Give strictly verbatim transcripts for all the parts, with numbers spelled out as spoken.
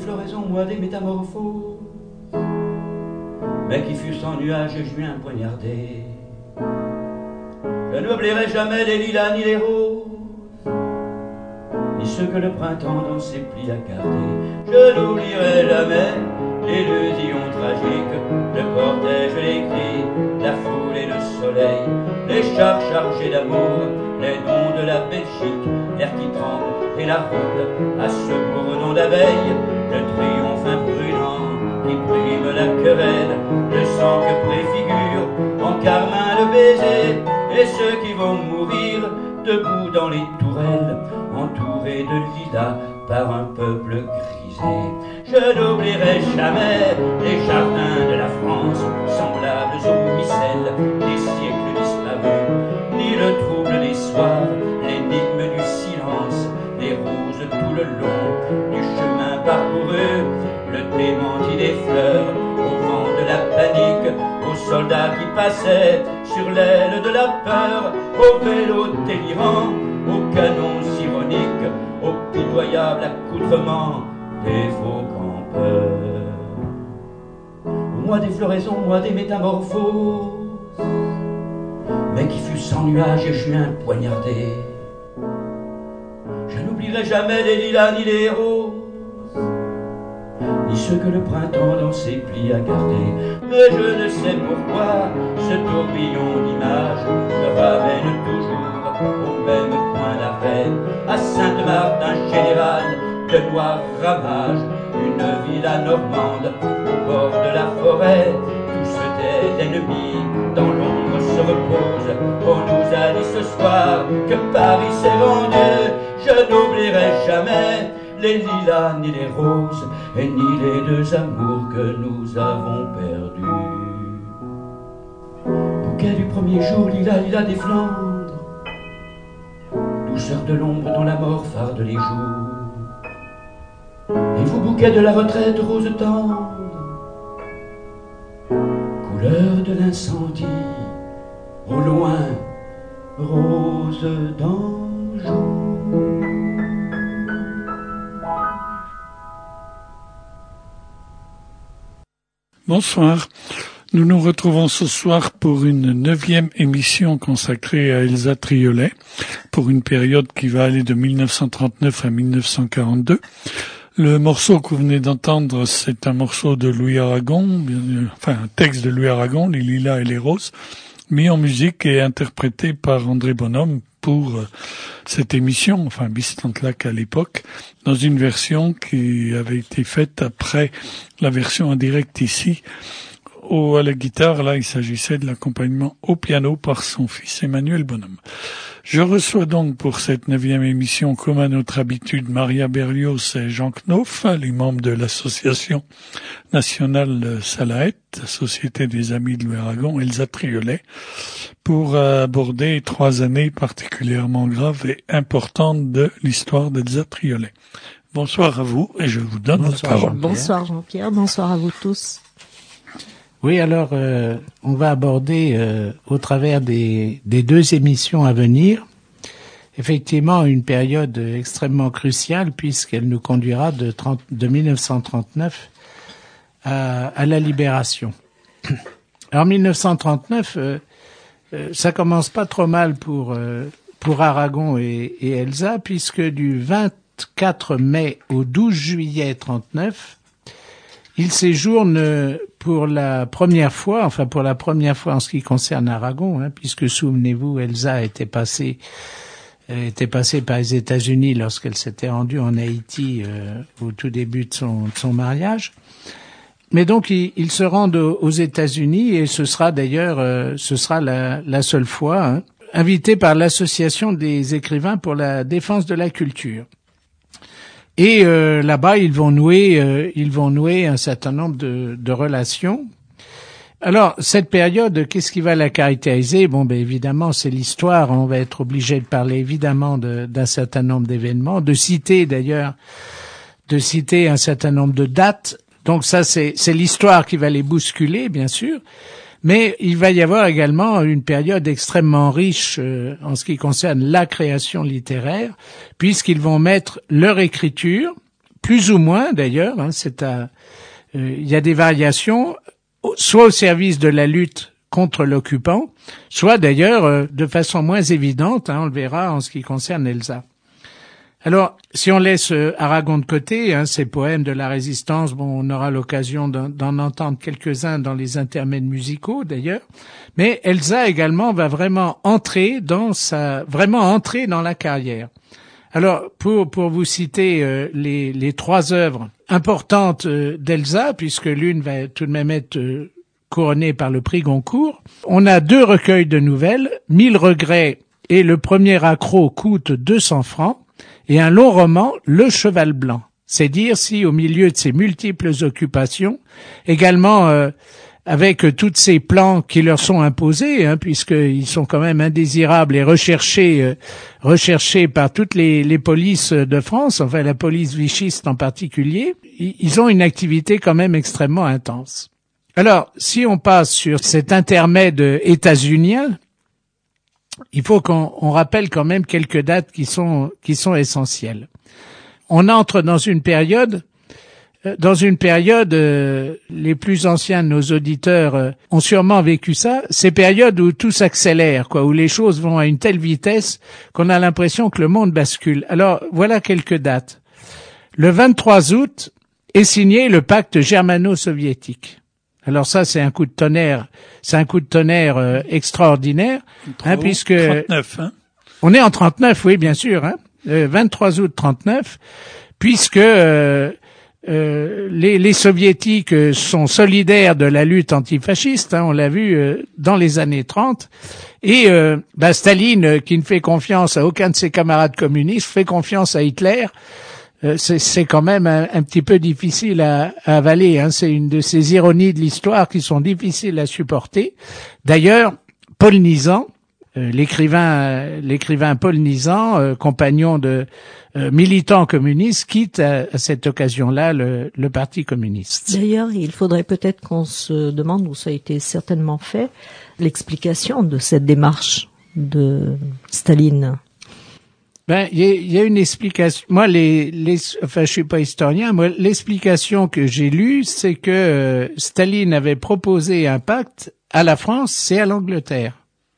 floraisons, moi des métamorphoses, mais qui fut sans nuages et juin poignardé. Je n'oublierai jamais les lilas ni les roses, ni ceux que le printemps dans ses plis a gardés. Je n'oublierai jamais l'illusion tragique, le cortège, les cris, la foule et le soleil, les chars chargés d'amour, les noms de la Belgique, l'air qui tremble et la route à ce bourdon d'abeille, le triomphe imprudent qui prime la querelle, le sang que préfigure en carmin le baiser, et ceux qui vont mourir debout dans les tourelles, entourés de lilas par un peuple grisé. Je n'oublierai jamais les jardins de la France, semblables aux micelles des siècles disparus, ni le trouble des soirs, l'énigme du silence, les roses tout le long du chemin parcouru, le démenti des fleurs, au vent de la panique, aux soldats qui passaient sur l'aile de la peur, au vélo délirant, aux canons ironiques, au pitoyable accoutrement des faux campeurs. Moi des floraisons, moi des métamorphoses, mais qui fut sans nuages et juin poignardé. Je n'oublierai jamais les lilas ni les roses, ni ceux que le printemps dans ses plis a gardés. Mais je ne sais pourquoi ce tourbillon d'images me ramène toujours au même point d'arrêt, à Sainte-Marthe, un général de noir ramage, une villa normande au bord de la forêt. Tous tes ennemis dans l'ombre se reposent. On nous a dit ce soir que Paris s'est rendu. Je n'oublierai jamais les lilas ni les roses, et ni les deux amours que nous avons perdus. Bouquet du premier jour, lilas, lilas des Flandres, douceur de l'ombre dont la mort farde les jours. Et vous, bouquet de la retraite, rose tendre, couleur de l'incendie, au loin, rose d'Anjou. Bonsoir. Nous nous retrouvons ce soir pour une neuvième émission consacrée à Elsa Triolet, pour une période qui va aller de mille neuf cent trente-neuf à mille neuf cent quarante-deux. Le morceau que vous venez d'entendre, c'est un morceau de Louis Aragon, enfin un texte de Louis Aragon, Les Lilas et les Roses, mis en musique et interprété par André Bonhomme pour cette émission, enfin Bistantlac à l'époque, dans une version qui avait été faite après la version en direct ici. Au, à la guitare, là, il s'agissait de l'accompagnement au piano par son fils Emmanuel Bonhomme. Je reçois donc pour cette neuvième émission, comme à notre habitude, Maria Berlioz et Jean Knof, les membres de l'association nationale Salahet, Société des Amis de Louis Aragon, Elsa Triolet, pour aborder trois années particulièrement graves et importantes de l'histoire d'Elsa Triolet. Bonsoir à vous et je vous donne bonsoir, la parole. Jean-Pierre. Bonsoir Jean-Pierre, bonsoir à vous tous. Oui, alors euh, on va aborder euh, au travers des, des deux émissions à venir, effectivement une période extrêmement cruciale puisqu'elle nous conduira de, trente, de mille neuf cent trente-neuf à, à la Libération. Alors mille neuf cent trente-neuf, euh, euh, ça commence pas trop mal pour euh, pour Aragon et, et Elsa puisque du vingt-quatre mai au douze juillet trente-neuf, il séjourne pour la première fois, enfin pour la première fois en ce qui concerne Aragon, hein, puisque souvenez-vous, Elsa était passée, était passée par les États-Unis lorsqu'elle s'était rendue en Haïti euh, au tout début de son, de son mariage. Mais donc il, il se rend aux États-Unis et ce sera d'ailleurs, euh, ce sera la, la seule fois, hein, invité par l'Association des écrivains pour la défense de la culture. Et euh, là-bas, ils vont nouer, euh, ils vont nouer un certain nombre de, de relations. Alors, cette période, qu'est-ce qui va la caractériser? Bon, ben évidemment, c'est l'histoire. On va être obligé de parler évidemment de, d'un certain nombre d'événements, de citer d'ailleurs, de citer un certain nombre de dates. Donc ça, c'est, c'est l'histoire qui va les bousculer, bien sûr. Mais il va y avoir également une période extrêmement riche euh, en ce qui concerne la création littéraire, puisqu'ils vont mettre leur écriture plus ou moins d'ailleurs, hein, c'est à, euh, il y a des variations, soit au service de la lutte contre l'occupant, soit d'ailleurs euh, de façon moins évidente, hein, on le verra en ce qui concerne Elsa. Alors, si on laisse euh, Aragon de côté, hein, ses poèmes de la Résistance, bon, on aura l'occasion d'en, d'en entendre quelques-uns dans les intermèdes musicaux d'ailleurs, mais Elsa également va vraiment entrer dans sa, vraiment entrer dans la carrière. Alors, pour pour vous citer euh, les les trois œuvres importantes euh, d'Elsa, puisque l'une va tout de même être euh, couronnée par le prix Goncourt, on a deux recueils de nouvelles, Mille regrets et Le premier accro coûte deux cents francs, et un long roman, Le cheval blanc. C'est dire si, au milieu de ces multiples occupations, également euh, avec tous ces plans qui leur sont imposés, hein, puisqu'ils sont quand même indésirables et recherchés, euh, recherchés par toutes les, les polices de France, enfin la police vichiste en particulier, ils ont une activité quand même extrêmement intense. Alors, si on passe sur cet intermède états-unien, il faut qu'on on rappelle quand même quelques dates qui sont qui sont essentielles. On entre dans une période Dans une période, euh, les plus anciens de nos auditeurs euh, ont sûrement vécu ça, ces périodes où tout s'accélère, quoi, où les choses vont à une telle vitesse qu'on a l'impression que le monde bascule. Alors, voilà quelques dates. Le vingt-trois août est signé le pacte germano-soviétique. Alors ça, c'est un coup de tonnerre, c'est un coup de tonnerre euh, extraordinaire, hein, puisque trente-neuf, hein. On est en trente-neuf, oui, bien sûr, hein, euh, vingt-trois août trente-neuf, puisque euh, Euh, les, les soviétiques euh, sont solidaires de la lutte antifasciste, hein, on l'a vu euh, dans les années trente, et euh, bah, Staline, euh, qui ne fait confiance à aucun de ses camarades communistes, fait confiance à Hitler. Euh, c'est, c'est quand même un, un petit peu difficile à, à avaler, hein. C'est une de ces ironies de l'histoire qui sont difficiles à supporter. D'ailleurs, Paul Nizan, euh, l'écrivain, euh, l'écrivain Paul Nizan, euh, compagnon de Euh, militant communiste, quitte à, à cette occasion-là le, le Parti communiste. D'ailleurs, il faudrait peut-être qu'on se demande, où ça a été certainement fait, l'explication de cette démarche de Staline. Ben, il y, y a une explication. Moi, les, les, enfin, je suis pas historien. Moi, l'explication que j'ai lue, c'est que euh, Staline avait proposé un pacte à la France et à l'Angleterre,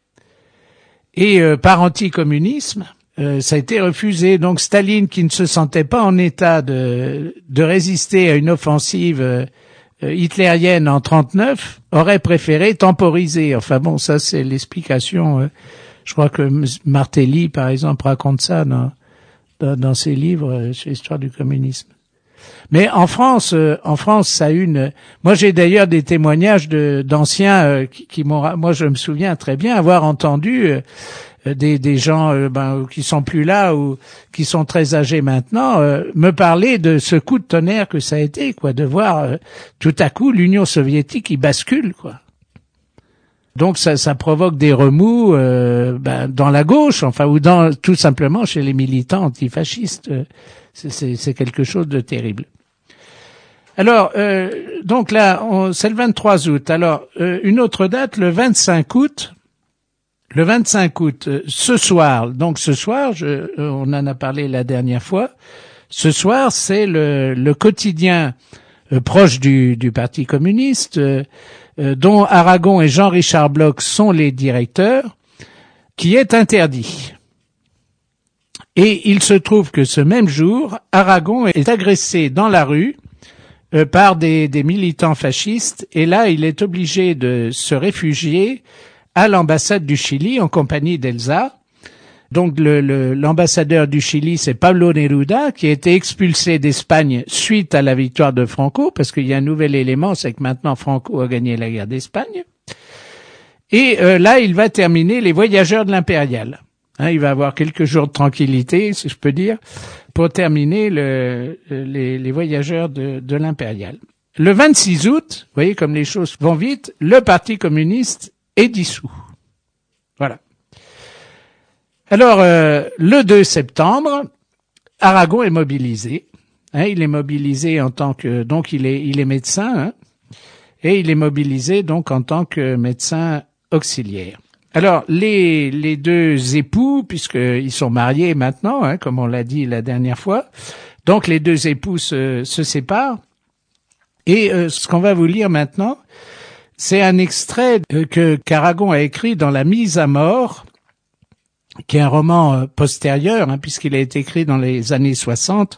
et euh, par anticommunisme. Euh, ça a été refusé. Donc Staline, qui ne se sentait pas en état de, de résister à une offensive euh, hitlérienne en trente-neuf, aurait préféré temporiser. Enfin bon, ça c'est l'explication. Euh, je crois que Martelly, par exemple, raconte ça dans, dans, dans ses livres euh, sur l'histoire du communisme. Mais en France, euh, en France, ça a une. Moi, j'ai d'ailleurs des témoignages de d'anciens euh, qui, qui m'ont. Moi, je me souviens très bien avoir entendu. Euh, Des, des gens euh, ben, qui sont plus là ou qui sont très âgés maintenant, euh, me parler de ce coup de tonnerre que ça a été, quoi, de voir euh, tout à coup l'Union soviétique qui bascule, quoi. Donc ça, ça provoque des remous euh, ben, dans la gauche, enfin, ou dans tout simplement chez les militants antifascistes. C'est, c'est, c'est quelque chose de terrible. Alors, euh, donc là, on, c'est le vingt-trois août. Alors, euh, une autre date, le vingt-cinq août. Le vingt-cinq août, ce soir, donc ce soir, je, on en a parlé la dernière fois, ce soir, c'est le, le quotidien euh, proche du, du Parti communiste, euh, euh, dont Aragon et Jean-Richard Bloch sont les directeurs, qui est interdit. Et il se trouve que ce même jour, Aragon est agressé dans la rue euh, par des, des militants fascistes, et là, il est obligé de se réfugier à l'ambassade du Chili en compagnie d'Elsa. Donc le, le, l'ambassadeur du Chili, c'est Pablo Neruda, qui a été expulsé d'Espagne suite à la victoire de Franco, parce qu'il y a un nouvel élément, c'est que maintenant Franco a gagné la guerre d'Espagne. Et euh, là, il va terminer les voyageurs de l'Impériale. Hein, il va avoir quelques jours de tranquillité, si je peux dire, pour terminer le, les, les voyageurs de, de l'Impériale. Le vingt-six août, vous voyez comme les choses vont vite, le Parti communiste est dissous. Voilà. Alors, euh, le deux septembre, Aragon est mobilisé. Hein, il est mobilisé en tant que... Donc, il est, il est médecin. Hein, et il est mobilisé donc en tant que médecin auxiliaire. Alors, les, les deux époux, puisqu'ils sont mariés maintenant, hein, comme on l'a dit la dernière fois, Donc les deux époux se, se séparent. Et euh, ce qu'on va vous lire maintenant, c'est un extrait que qu'Aragon a écrit dans La Mise à mort, qui est un roman euh, postérieur, hein, puisqu'il a été écrit dans les années soixante.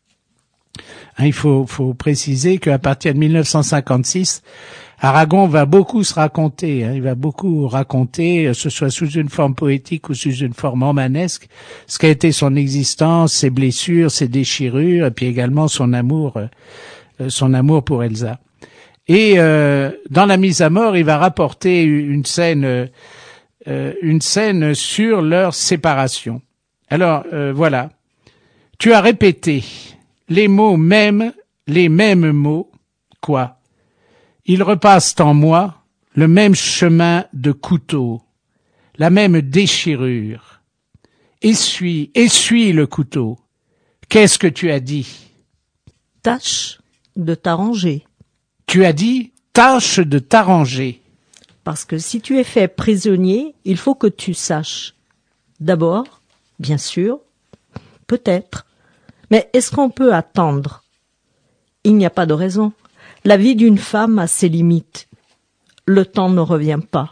Hein, il faut, faut préciser qu'à partir de mille neuf cent cinquante-six, Aragon va beaucoup se raconter, hein, il va beaucoup raconter, que ce soit sous une forme poétique ou sous une forme romanesque, ce qu'a été son existence, ses blessures, ses déchirures, et puis également son amour, euh, son amour pour Elsa. Et euh, dans La Mise à mort, il va rapporter une scène, euh, une scène sur leur séparation. Alors euh, voilà, tu as répété les mots mêmes, les mêmes mots, quoi? Ils repassent en moi le même chemin de couteau, la même déchirure. Essuie, essuie le couteau. Qu'est-ce que tu as dit? Tâche de t'arranger. Tu as dit tâche de t'arranger. Parce que si tu es fait prisonnier, il faut que tu saches. D'abord, bien sûr, peut-être. Mais est-ce qu'on peut attendre? Il n'y a pas de raison. La vie d'une femme a ses limites. Le temps ne revient pas.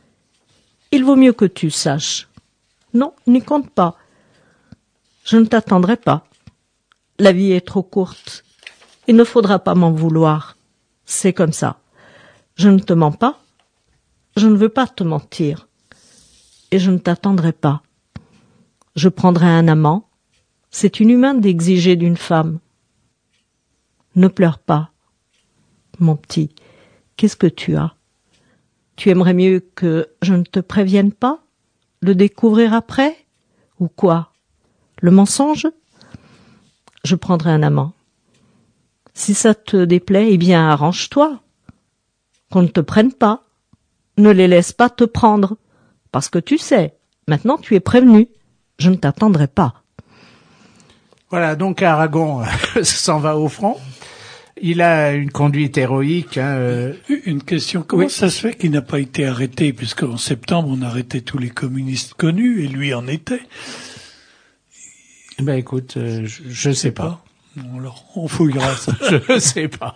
Il vaut mieux que tu saches. Non, n'y compte pas. Je ne t'attendrai pas. La vie est trop courte. Il ne faudra pas m'en vouloir. C'est comme ça. Je ne te mens pas. Je ne veux pas te mentir. Et je ne t'attendrai pas. Je prendrai un amant. C'est inhumain d'exiger d'une femme. Ne pleure pas. Mon petit, qu'est-ce que tu as? Tu aimerais mieux que je ne te prévienne pas? Le découvrir après? Ou quoi? Le mensonge? Je prendrai un amant. Si ça te déplaît, eh bien arrange-toi. Qu'on ne te prenne pas. Ne les laisse pas te prendre. Parce que tu sais, maintenant tu es prévenu. Je ne t'attendrai pas. Voilà, donc Aragon s'en va au front. Il a une conduite héroïque. Hein, euh... Une question, comment oui. ça se fait qu'il n'a pas été arrêté, puisqu'en septembre on arrêtait tous les communistes connus, et lui en était? Ben écoute, euh, je, je sais pas. pas. Bon, alors, on fouillera ça. Je sais pas.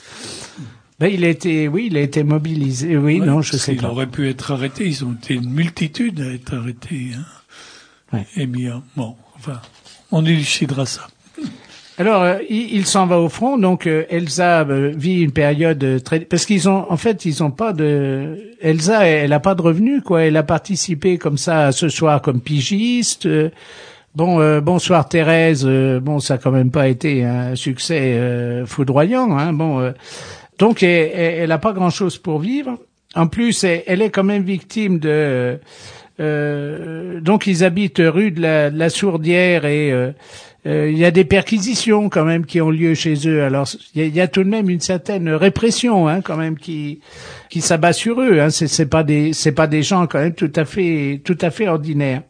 Ben il a été, oui, il a été mobilisé. Oui, ouais, non, je sais pas. Il aurait pu être arrêté. Ils ont été une multitude à être arrêtés. Hein. Ouais. Eh bien, bon, enfin, on élucidera ça. Alors, euh, il, il s'en va au front. Donc, euh, Elsa euh, vit une période très, parce qu'ils ont, en fait, ils ont pas de. Elsa, elle, elle a pas de revenus, quoi. Elle a participé comme ça à Ce soir comme pigiste. Euh, bon, euh, bonsoir Thérèse. Euh, bon, ça a quand même pas été un succès euh, foudroyant. Hein, bon, euh, donc elle, elle a pas grand-chose pour vivre. En plus, elle, elle est quand même victime de. Euh, donc, ils habitent rue de la, de la Sourdière et euh, euh, il y a des perquisitions quand même qui ont lieu chez eux. Alors, il y a, il y a tout de même une certaine répression, hein, quand même qui qui s'abat sur eux. Hein. C'est, c'est pas des c'est pas des gens quand même tout à fait tout à fait ordinaires.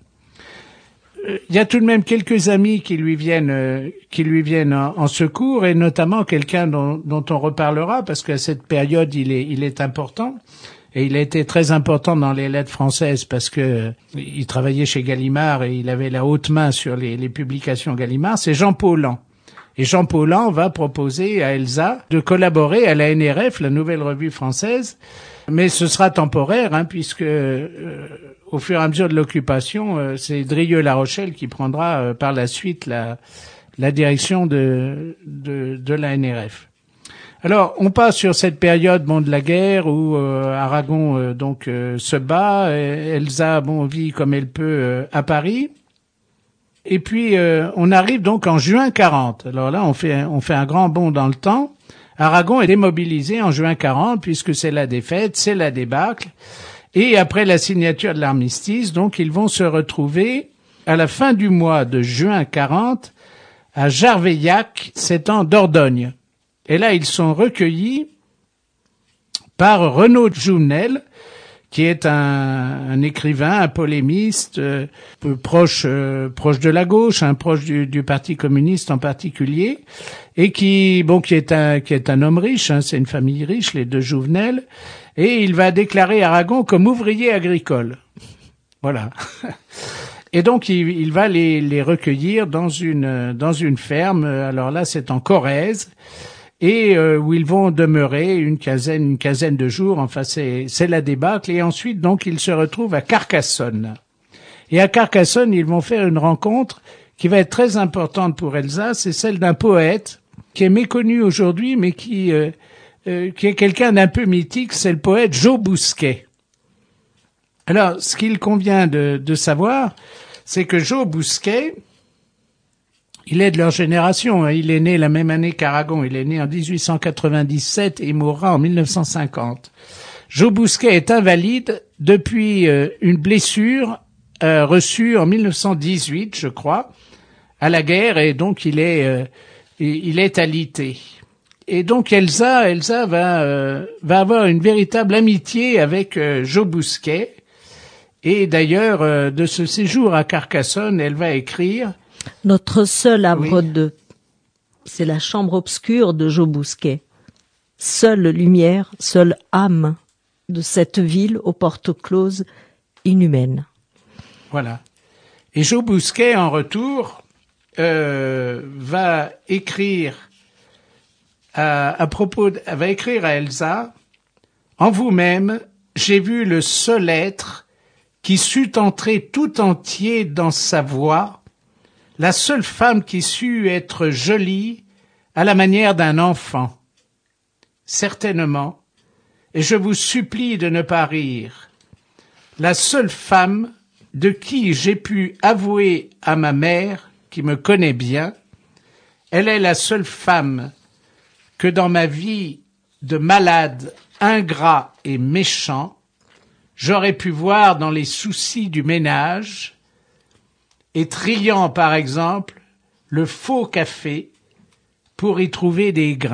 Euh, il y a tout de même quelques amis qui lui viennent euh, qui lui viennent en, en secours et notamment quelqu'un dont, dont on reparlera parce qu'à cette période il est il est important. Et il a été très important dans les lettres françaises parce que il travaillait chez Gallimard et il avait la haute main sur les, les publications Gallimard. C'est Jean Paulhan. Et Jean Paulhan va proposer à Elsa de collaborer à la N R F, la Nouvelle Revue Française. Mais ce sera temporaire, hein, puisque euh, au fur et à mesure de l'occupation, euh, c'est Drieux-La Rochelle qui prendra euh, par la suite la, la direction de, de, de la N R F. Alors, on passe sur cette période bon de la guerre où euh, Aragon euh, donc euh, se bat, et Elsa bon vit comme elle peut euh, à Paris. Et puis euh, on arrive donc en juin quarante. Alors là, on fait on fait un grand bond dans le temps. Aragon est démobilisé en juin quarante puisque c'est la défaite, c'est la débâcle. Et après la signature de l'armistice, donc ils vont se retrouver à la fin du mois de juin quarante à Jarveillac, c'est en Dordogne. Et là, ils sont recueillis par Renaud Jouvenel, qui est un, un écrivain, un polémiste, euh, proche euh, proche de la gauche, hein, proche du, du Parti communiste en particulier, et qui bon qui est un qui est un homme riche, hein, c'est une famille riche, les deux Jouvenel, et il va déclarer Aragon comme ouvrier agricole. Voilà. Et donc il, il va les, les recueillir dans une dans une ferme. Alors là, c'est en Corrèze, et euh, où ils vont demeurer une quinzaine une quinzaine de jours. Enfin, c'est c'est la débâcle. Et ensuite, donc, ils se retrouvent à Carcassonne. Et à Carcassonne, ils vont faire une rencontre qui va être très importante pour Elsa. C'est celle d'un poète qui est méconnu aujourd'hui, mais qui euh, euh, qui est quelqu'un d'un peu mythique. C'est le poète Jo Bousquet. Alors, ce qu'il convient de, de savoir, c'est que Jo Bousquet, il est de leur génération. Hein. Il est né la même année qu'Aragon. Il est né en dix-huit cent quatre-vingt-dix-sept et mourra en mille neuf cent cinquante. Jo Bousquet est invalide depuis euh, une blessure euh, reçue en mille neuf cent dix-huit, je crois, à la guerre, et donc il est euh, il est alité. Et donc Elsa, Elsa va euh, va avoir une véritable amitié avec euh, Jo Bousquet. Et d'ailleurs, euh, de ce séjour à Carcassonne, elle va écrire... Notre seul havre Oui. de... C'est la chambre obscure de Jo Bousquet. Seule lumière, seule âme de cette ville aux portes closes, inhumaine. Voilà. Et Jo Bousquet, en retour, euh, va écrire à, à propos... De, va écrire à Elsa, « En vous-même, j'ai vu le seul être qui sut entrer tout entier dans sa voix, la seule femme qui sut être jolie à la manière d'un enfant. Certainement, et je vous supplie de ne pas rire, la seule femme de qui j'ai pu avouer à ma mère, qui me connaît bien, elle est la seule femme que dans ma vie de malade, ingrat et méchant, j'aurais pu voir dans les soucis du ménage et triant, par exemple, le faux café pour y trouver des grains. »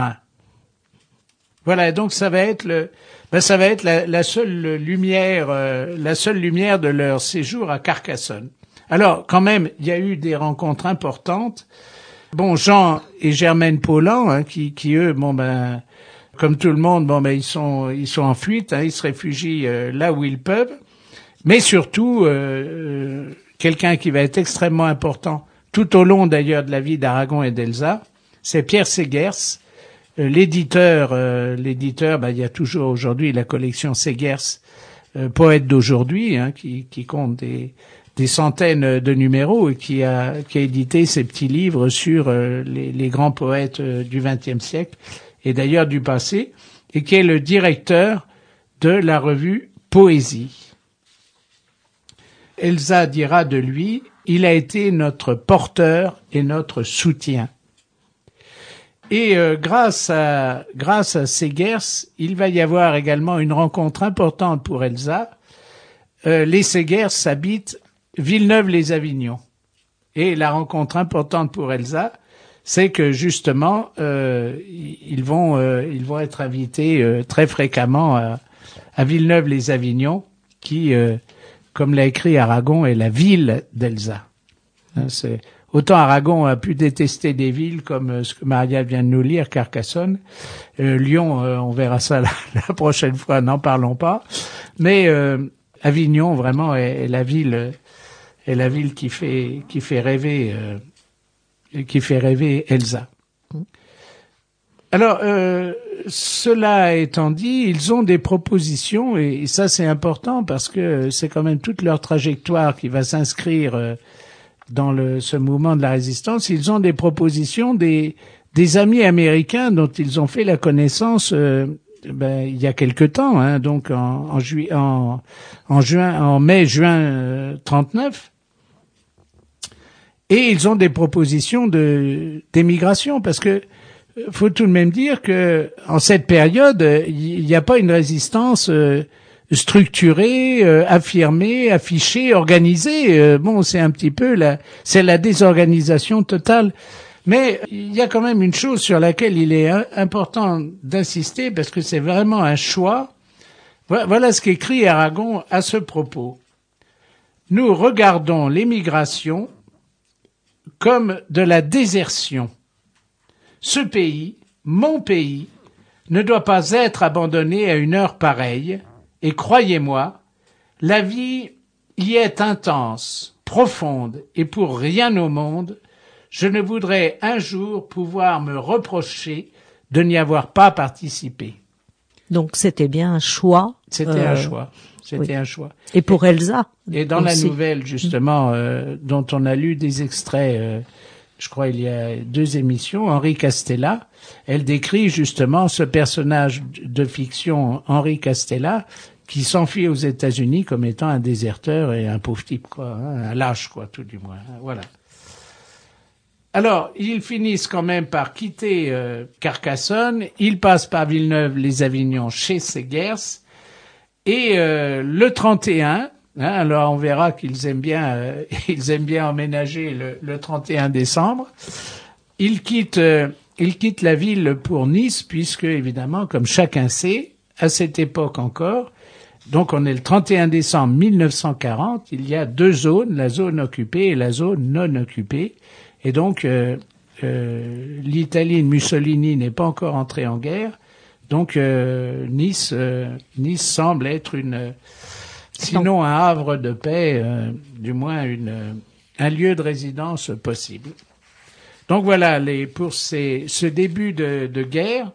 Voilà, donc ça va être le, ben ça va être la, la seule lumière, euh, la seule lumière de leur séjour à Carcassonne. Alors, quand même, il y a eu des rencontres importantes. Bon, Jean et Germaine Paulhan, hein, qui, qui eux, bon ben, comme tout le monde, bon ben ils sont ils sont en fuite, hein, ils se réfugient euh, là où ils peuvent. Mais surtout, euh, euh, quelqu'un qui va être extrêmement important tout au long d'ailleurs de la vie d'Aragon et d'Elsa, c'est Pierre Segers, euh, l'éditeur. Euh, l'éditeur, ben, il y a toujours aujourd'hui la collection Segers, euh, poète d'aujourd'hui, hein, qui, qui compte des des centaines de numéros et qui a qui a édité ces petits livres sur euh, les, les grands poètes euh, du vingtième siècle. Et d'ailleurs du passé, et qui est le directeur de la revue Poésie. Elsa dira de lui, il a été notre porteur et notre soutien. Et euh, grâce à grâce à Segers, il va y avoir également une rencontre importante pour Elsa. Euh, les Segers habitent Villeneuve-les-Avignon. Et la rencontre importante pour Elsa, c'est que justement euh, ils vont euh, ils vont être invités euh, très fréquemment à, à Villeneuve-les-Avignon, qui, euh, comme l'a écrit Aragon, est la ville d'Elsa. Hein, c'est autant Aragon a pu détester des villes comme euh, ce que Maria vient de nous lire, Carcassonne, euh, Lyon, euh, on verra ça la, la prochaine fois, n'en parlons pas. Mais euh, Avignon vraiment est, est la ville est la ville qui fait qui fait rêver. Euh, qui fait rêver Elsa. Alors, euh, cela étant dit, ils ont des propositions, et ça c'est important parce que c'est quand même toute leur trajectoire qui va s'inscrire euh, dans le, ce mouvement de la résistance. Ils ont des propositions des, des amis américains dont ils ont fait la connaissance euh, ben, il y a quelque temps, hein, donc en, en, juillet, en, en juin, en mai-juin euh, trente-neuf. Et ils ont des propositions de d'émigration, parce que faut tout de même dire que en cette période, il n'y a pas une résistance euh, structurée, euh, affirmée, affichée, organisée. Euh, bon, c'est un petit peu la c'est la désorganisation totale. Mais il y a quand même une chose sur laquelle il est important d'insister, parce que c'est vraiment un choix. Voilà ce qu'écrit Aragon à ce propos. Nous regardons l'émigration comme de la désertion. Ce pays, mon pays, ne doit pas être abandonné à une heure pareille, et croyez-moi, la vie y est intense, profonde, et pour rien au monde, je ne voudrais un jour pouvoir me reprocher de n'y avoir pas participé. Donc c'était bien un choix. C'était euh, un choix. C'était oui. un choix. Et pour et, Elsa. Et dans aussi. la nouvelle, justement, euh, dont on a lu des extraits, euh, je crois il y a deux émissions, Henri Castella, elle décrit justement ce personnage de fiction, Henri Castella, qui s'enfuit aux États-Unis comme étant un déserteur et un pauvre type, quoi, hein, un lâche, quoi, tout du moins. Hein, voilà. Alors, ils finissent quand même par quitter euh, Carcassonne. Ils passent par Villeneuve-les-Avignon chez Segers. Et euh, le trente et un, hein, alors on verra qu'ils aiment bien, euh, ils aiment bien emménager le, le trente et un décembre. Ils quittent, euh, ils quittent la ville pour Nice, puisque évidemment, comme chacun sait, à cette époque encore, donc on est le trente et un décembre mille neuf cent quarante, il y a deux zones, la zone occupée et la zone non occupée. Et donc, euh, euh, l'Italie de Mussolini n'est pas encore entrée en guerre. Donc, euh, Nice, euh, Nice semble être une, sinon un havre de paix, euh, du moins une, un lieu de résidence possible. Donc voilà, les, pour ces, ce début de, de guerre.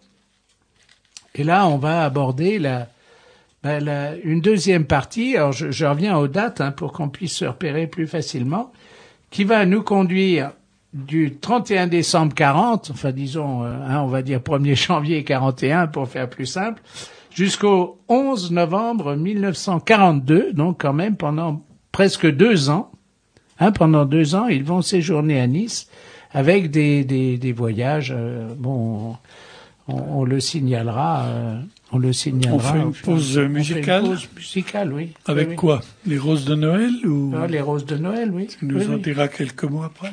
Et là, on va aborder la, la, la une deuxième partie. Alors, je, je reviens aux dates hein, pour qu'on puisse se repérer plus facilement, qui va nous conduire du trente et un décembre quarante, enfin disons, euh, hein, on va dire premier janvier quarante et un pour faire plus simple, jusqu'au onze novembre mille neuf cent quarante-deux, donc quand même pendant presque deux ans, hein, pendant deux ans, ils vont séjourner à Nice avec des, des, des voyages, euh, bon, on, on le signalera, euh, on le signalera. On fait une pause on musicale. Fait une pause musicale, oui. Avec oui, quoi? Les roses de Noël ou? Ah, les roses de Noël, oui. Tu nous oui, en oui. diras quelques mots après.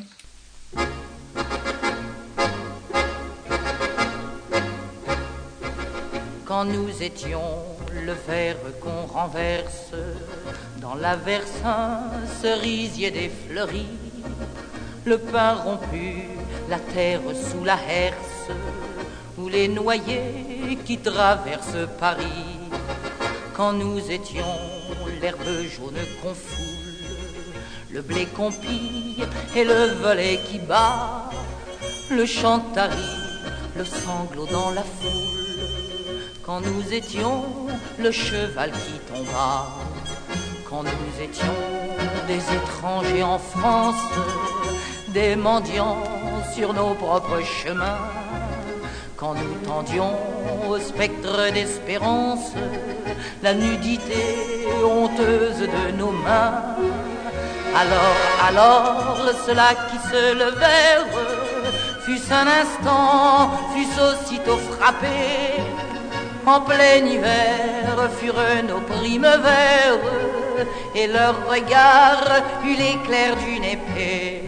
Quand nous étions le verre qu'on renverse dans la verse un cerisier des fleuris, le pain rompu, la terre sous la herse, ou les noyés qui traversent Paris. Quand nous étions l'herbe jaune qu'on foule, le blé qu'on pille et le volet qui bat, le chantari, le sanglot dans la foule. Quand nous étions le cheval qui tomba, quand nous étions des étrangers en France, des mendiants sur nos propres chemins, quand nous tendions au spectre d'espérance la nudité honteuse de nos mains, alors, alors, ceux-là qui se levèrent, fût-ce un instant, fût-ce aussitôt frappés, en plein hiver furent nos primes verts, et leur regard eut l'éclair d'une épée.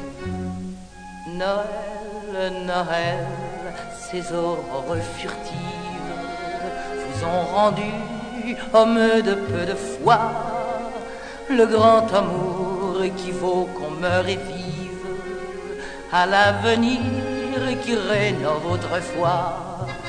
Noël, Noël, ces aurores furtives vous ont rendu homme de peu de foi, le grand amour qui vaut qu'on meure et vive, à l'avenir qui rénove autrefois.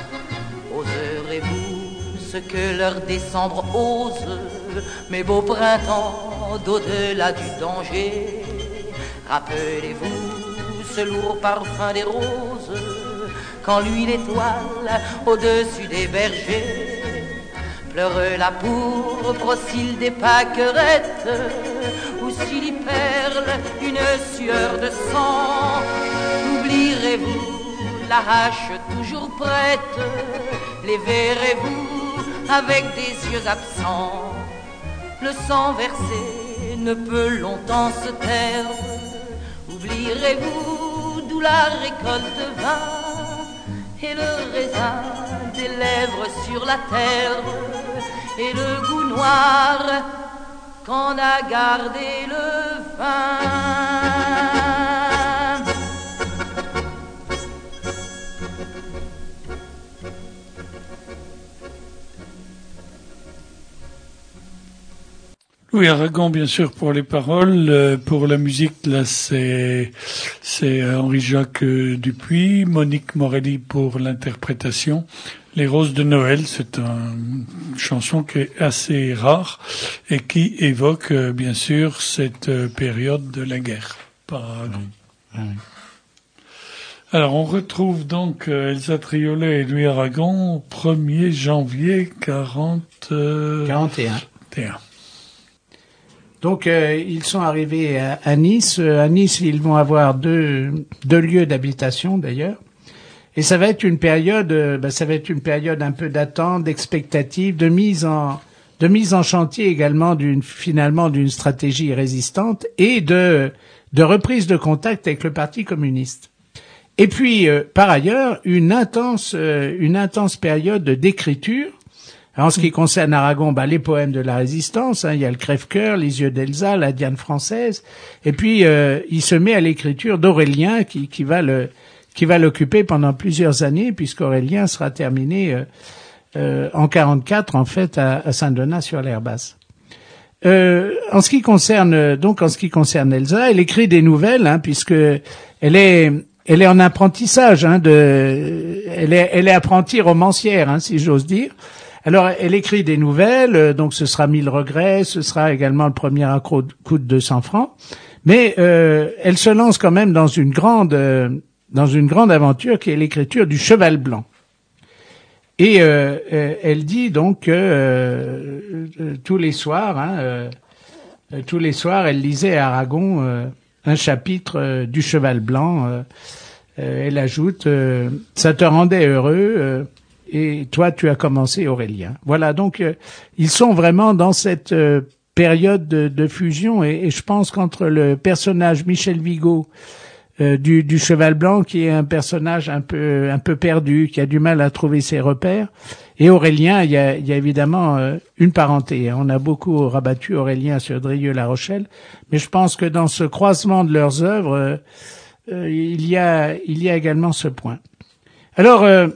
Oserez-vous ce que leur décembre ose, mes beaux printemps d'au-delà du danger? Rappelez-vous ce lourd parfum des roses, quand l'huile étoile au-dessus des bergers pleure la pourpre au cil des pâquerettes, ou s'il y perle une sueur de sang. Oublierez-vous la hache toujours prête, les verrez-vous avec des yeux absents. Le sang versé ne peut longtemps se taire. Oublierez-vous d'où la récolte vint, et le raisin des lèvres sur la terre, et le goût noir qu'en a gardé le vin. Oui, Aragon, bien sûr, pour les paroles. Euh, pour la musique, là, c'est c'est Henri-Jacques Dupuis, Monique Morelli pour l'interprétation. Les Roses de Noël, c'est une chanson qui est assez rare et qui évoque, euh, bien sûr, cette euh, période de la guerre par Aragon. Oui. Oui. Alors, on retrouve donc euh, Elsa Triolet et Louis Aragon au premier janvier quarante... Euh, quarante et un. et un. Donc, euh, ils sont arrivés à, à Nice. À Nice, ils vont avoir deux, deux lieux d'habitation, d'ailleurs. Et ça va être une période, euh, bah, ça va être une période un peu d'attente, d'expectative, de mise en, de mise en chantier également d'une, finalement, d'une stratégie résistante et de, de reprise de contact avec le Parti communiste. Et puis, euh, par ailleurs, une intense, euh, une intense période d'écriture. En ce qui concerne Aragon, bah, les poèmes de la Résistance, hein, il y a le Crève-cœur, les yeux d'Elsa, la Diane française, et puis euh, il se met à l'écriture d'Aurélien, qui, qui va le, qui va l'occuper pendant plusieurs années, puisqu'Aurélien sera terminé euh, euh, en quarante-quatre, en fait, à, à Saint-Donat-sur-l'Herbasse. Euh, en ce qui concerne donc, en ce qui concerne Elsa, elle écrit des nouvelles, hein, puisque elle est Elle est en apprentissage, hein, de, elle est, elle est apprentie romancière, hein, si j'ose dire. Alors, elle écrit des nouvelles, euh, donc ce sera Mille regrets, ce sera également le premier accro de coup de deux cents francs. Mais euh, elle se lance quand même dans une grande, euh, dans une grande aventure qui est l'écriture du Cheval blanc. Et euh, euh, elle dit donc que euh, euh, tous les soirs, hein, euh, euh, tous les soirs, elle lisait à Aragon euh, un chapitre euh, du Cheval blanc. Euh, euh, elle ajoute euh, « Ça te rendait heureux euh, et toi tu as commencé Aurélien ». Voilà, donc euh, ils sont vraiment dans cette euh, période de, de fusion et, et je pense qu'entre le personnage Michel Vigo euh, du, du Cheval blanc, qui est un personnage un peu un peu perdu, qui a du mal à trouver ses repères, et Aurélien, il y a, il y a évidemment euh, une parenté. On a beaucoup rabattu Aurélien sur Drieux-La Rochelle, mais je pense que dans ce croisement de leurs œuvres, euh, euh, il y a il y a également ce point. Alors euh,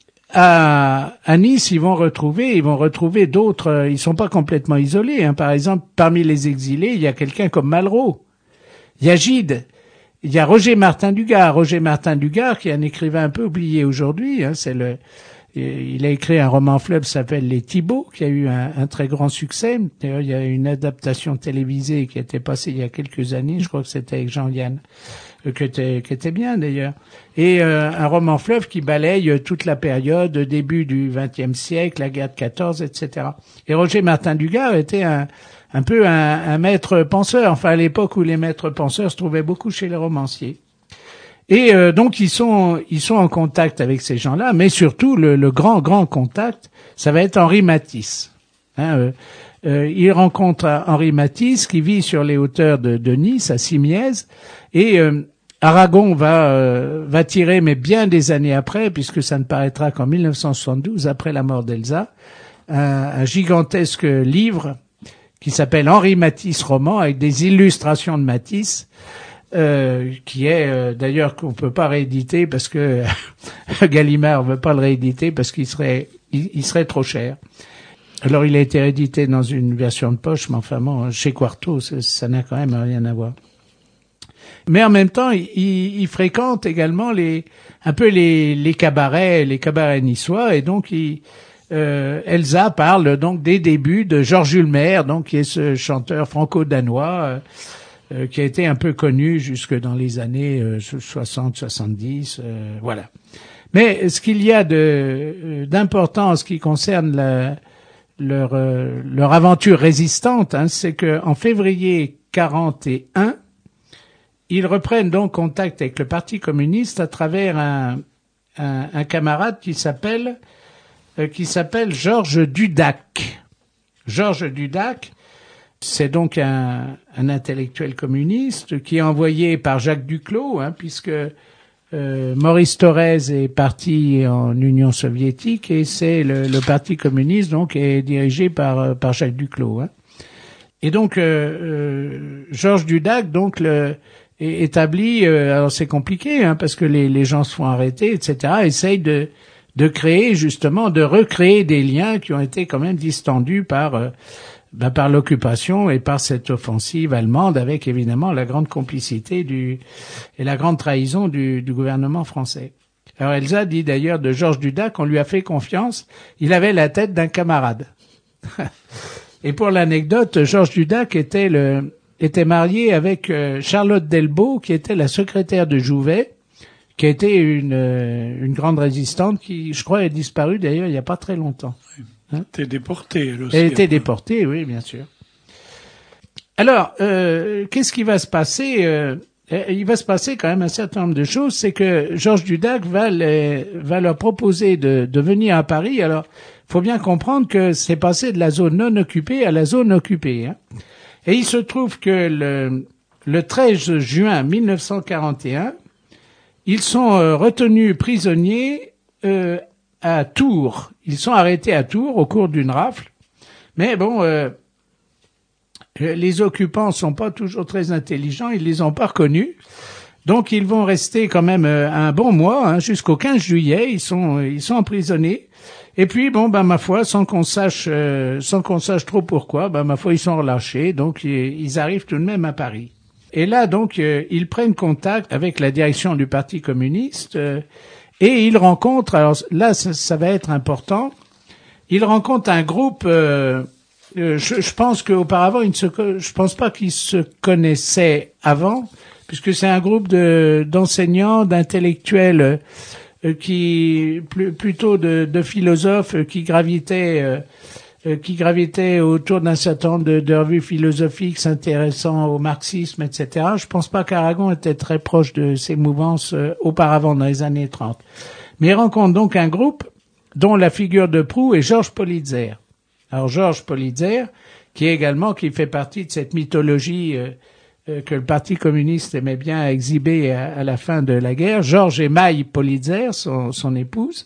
à, à Nice, ils vont retrouver ils vont retrouver d'autres. Euh, ils sont pas complètement isolés. Hein. Par exemple, parmi les exilés, il y a quelqu'un comme Malraux, il y a Gide. Il y a Roger Martin Dugard. Roger Martin Dugard, qui est un écrivain un peu oublié aujourd'hui, hein, c'est le, il a écrit un roman fleuve qui s'appelle Les Thibauts, qui a eu un, un très grand succès. D'ailleurs, il y a une adaptation télévisée qui a été passée il y a quelques années, je crois que c'était avec Jean-Yann, euh, qui était, qui était bien d'ailleurs. Et euh, un roman fleuve qui balaye toute la période, début du vingtième siècle, la guerre de quatorze, et cetera. Et Roger Martin Dugard était un un peu un, un maître penseur, enfin à l'époque où les maîtres penseurs se trouvaient beaucoup chez les romanciers. Et euh, donc ils sont ils sont en contact avec ces gens-là, mais surtout le, le grand grand contact, ça va être Henri Matisse. Hein, euh, euh, il rencontre Henri Matisse qui vit sur les hauteurs de, de Nice, à Simiez, et euh, Aragon va euh, va tirer, mais bien des années après, puisque ça ne paraîtra qu'en mille neuf cent soixante-douze, après la mort d'Elsa, un, un gigantesque livre qui s'appelle Henri Matisse roman, avec des illustrations de Matisse, euh, qui est euh, d'ailleurs qu'on peut pas rééditer parce que Gallimard veut pas le rééditer parce qu'il serait il, il serait trop cher. Alors il a été réédité dans une version de poche, mais enfin bon, chez Quarto, ça, ça n'a quand même rien à voir. Mais en même temps, il, il, il fréquente également les un peu les, les cabarets, les cabarets niçois, et donc il Euh, Elsa parle donc des débuts de Georges Ulmer, donc qui est ce chanteur franco-danois euh, euh, qui a été un peu connu jusque dans les années euh, soixante soixante-dix, euh, voilà. Mais ce qu'il y a de d'important en ce qui concerne la, leur euh, leur aventure résistante, hein, c'est que en février quarante et un, ils reprennent donc contact avec le Parti communiste à travers un un, un camarade qui s'appelle qui s'appelle Georges Dudac. Georges Dudac, c'est donc un, un intellectuel communiste qui est envoyé par Jacques Duclos, hein, puisque euh, Maurice Thorez est parti en Union soviétique et c'est le, le Parti communiste donc est dirigé par par Jacques Duclos. Hein. Et donc euh, euh, Georges Dudac donc le est établi. Euh, alors c'est compliqué hein, parce que les les gens se font arrêter, et cetera. Essaye de de créer justement, de recréer des liens qui ont été quand même distendus par euh, ben, par l'occupation et par cette offensive allemande, avec évidemment la grande complicité du et la grande trahison du, du gouvernement français. Alors Elsa dit d'ailleurs de Georges Dudas qu'on lui a fait confiance, il avait la tête d'un camarade. Et pour l'anecdote, Georges Dudas était le était marié avec euh, Charlotte Delbault, qui était la secrétaire de Jouvet, qui a été une euh, une grande résistante qui, je crois, est disparue d'ailleurs il n'y a pas très longtemps. Hein? Elle était déportée, elle aussi. Elle était déportée, oui, bien sûr. Alors, euh, qu'est-ce qui va se passer euh, Il va se passer quand même un certain nombre de choses. C'est que Georges Dudac va les, va leur proposer de, de venir à Paris. Alors, faut bien comprendre que c'est passé de la zone non occupée à la zone occupée. Hein. Et il se trouve que le, le treize juin mille neuf cent quarante et un, ils sont euh, retenus prisonniers euh, à Tours. Ils sont arrêtés à Tours au cours d'une rafle. Mais bon, euh, les occupants sont pas toujours très intelligents, ils les ont pas reconnus. Donc ils vont rester quand même euh, un bon mois, hein, jusqu'au quinze juillet, ils sont ils sont emprisonnés. Et puis bon, ben ma foi, sans qu'on sache euh, sans qu'on sache trop pourquoi, ben ma foi ils sont relâchés. Donc ils, ils arrivent tout de même à Paris. Et là donc euh, ils prennent contact avec la direction du Parti communiste. Euh, Et il rencontre, alors là, ça, ça va être important, il rencontre un groupe, euh, euh, je, je pense qu'auparavant, il ne se, je pense pas qu'ils se connaissaient avant, puisque c'est un groupe de, d'enseignants, d'intellectuels, euh, qui, plus, plutôt de, de philosophes euh, qui gravitaient, euh, euh, qui gravitaient autour d'un certain nombre de, de revues philosophiques s'intéressant au marxisme, et cetera. Je pense pas qu'Aragon était très proche de ces mouvances euh, auparavant, dans les années trente. Mais il rencontre donc un groupe dont la figure de proue est Georges Politzer. Alors Georges Politzer, qui est également, qui fait partie de cette mythologie euh, euh, que le Parti communiste aimait bien exhiber à, à la fin de la guerre. Georges et Maille Politzer, son, son épouse.